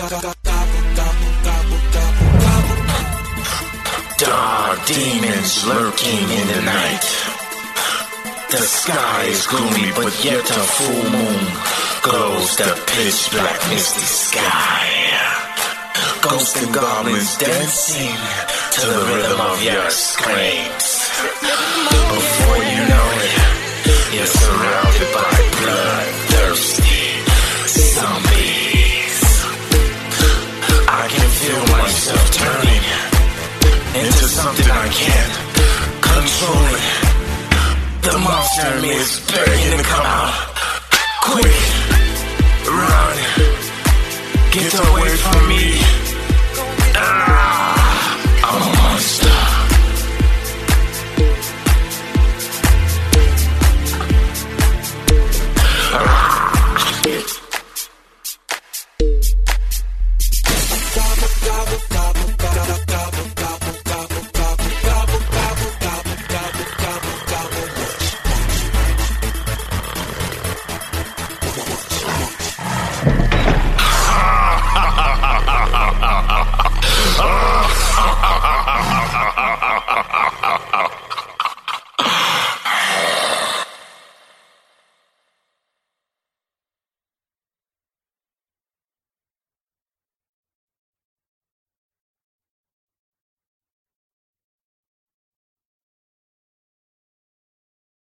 Dark demons lurking in the night. The sky is gloomy, but yet a full moon glows the pitch black misty sky. Ghosts and goblins dancing to the rhythm of your screams. Before you know it, you're surrounded by bloodthirsty zombies. I can feel myself turning into something I can't control it. The monster in me is begging to come out. Quick, run, get away from me.